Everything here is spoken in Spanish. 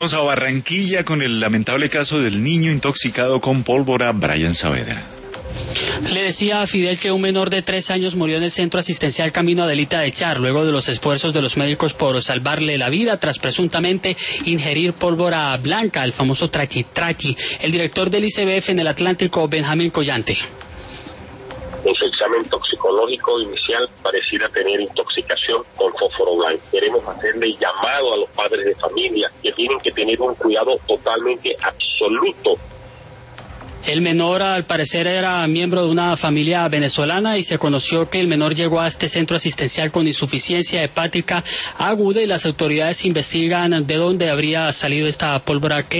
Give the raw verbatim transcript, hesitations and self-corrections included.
Vamos a Barranquilla con el lamentable caso del niño intoxicado con pólvora, Brian Saavedra. Le decía a Fidel que un menor de tres años murió en el centro asistencial Camino Adelita de Char, luego de los esfuerzos de los médicos por salvarle la vida tras presuntamente ingerir pólvora blanca, el famoso traqui traqui. El director del I C B F en el Atlántico, Benjamín Collante. En su examen toxicológico inicial pareciera tener intoxicación con fósforo blanco. Queremos hacerle llamado a los padres de familia que tienen que tener un cuidado totalmente absoluto. El menor, al parecer, era miembro de una familia venezolana y se conoció que el menor llegó a este centro asistencial con insuficiencia hepática aguda y las autoridades investigan de dónde habría salido esta pólvora que